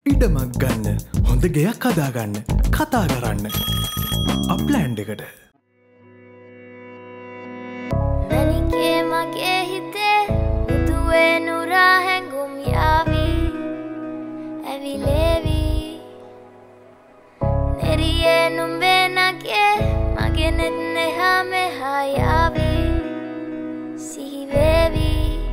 ඉඩමක් ගන්න හොඳ ගෙයක් හදාගන්න කතා කරන්න අප්ලෑන්ඩ් එකට මැනිකේ මගේ හිතේ මුදුවේ නුරා හැඟුම් යාවි ඇවිලේවි නෙරියේ නුඹේ නගේ මගේ නෙත් නෙහා මෙහා යාවි සිහිවේවි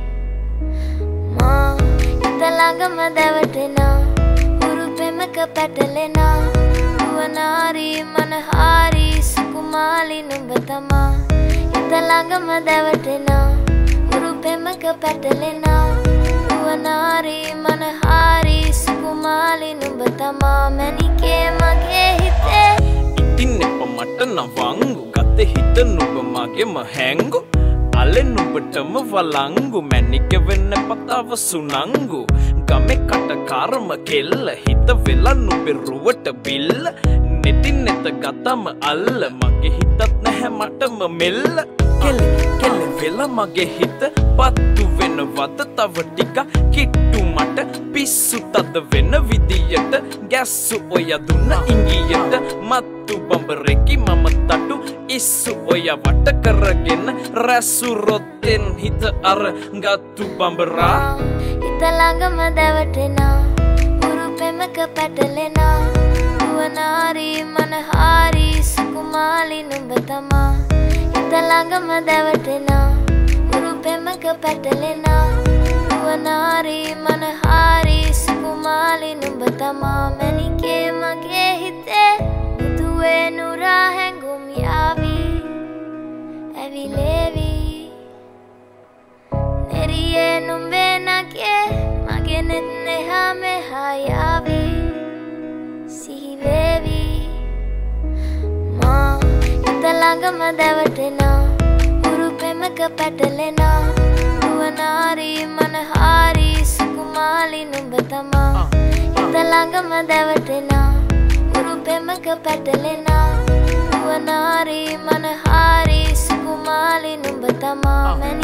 මා හිත ළඟම දැවටෙනා උරුපෙමක පැටලෙනා නුවනාරි මනහාරි සුකුමාලි නුඹ තමා හිත ළඟම දැවටෙනා උරුපෙමක පැටලෙනා නුවනාරි මනහාරි සුකුමාලි නුඹ තමා මැනිකේ මගේ හිතේ ඉතින් එප මට නවංගු ගත හිත නුඹ මගේම හැංගු අලෙ නුඹටම වලංගු මැනික වෙන්න පතාව සුනංගු ගමේ කටකාරම කෙල්ල හිත වෙලා නුඹේ රුවට බිල්ල නෙතින් නෙත ගතම අල්ල මගේ හිතත් නැහැ මටම මෙල්ල කෙල්ල කෙල්ල වෙලා මගේ හිත පත්තු වෙනවද තව ටික කිට්ටු මට පිස්සු තද වෙන විදියට ගැස්සු ඔය දුන්න ඉංගියට මත්තු බඹරෙකි මම තටු ඉස්සු ඔය වට කරගෙන රැසු රොත්තෙන් හිත අර ගත්තු බඹරා හිත ළඟම දැවටෙනා උරුපෙමක පැටලෙනා නුවනාරි මනහාරි සුකුමාලි නුඹ තමා හිත ළඟම දැවටෙනා උරුපෙමක පැටලෙනා නුවනාරි මනහාරි සුකුමාලි නුඹ තමා මැනිකේ මගේ හිතේ මුදුවේ නුරා හැඟුම් යාවි ඇවිලේවි නෙරියේ නුඹේ නගේ මගේ නෙත් නෙහා මෙහා යාවි සිහිවේවි මා හිත ළඟම දැවටෙනා උරුපෙමක පැටලෙනා නුවනාරි මනහාරි සුකුමාලි නුඹ තමා හිත ළඟම දැවටෙනා උරුපෙමක පැටලෙනා නුවනාරි මනහාරි සුකුමාලි නුඹ තමා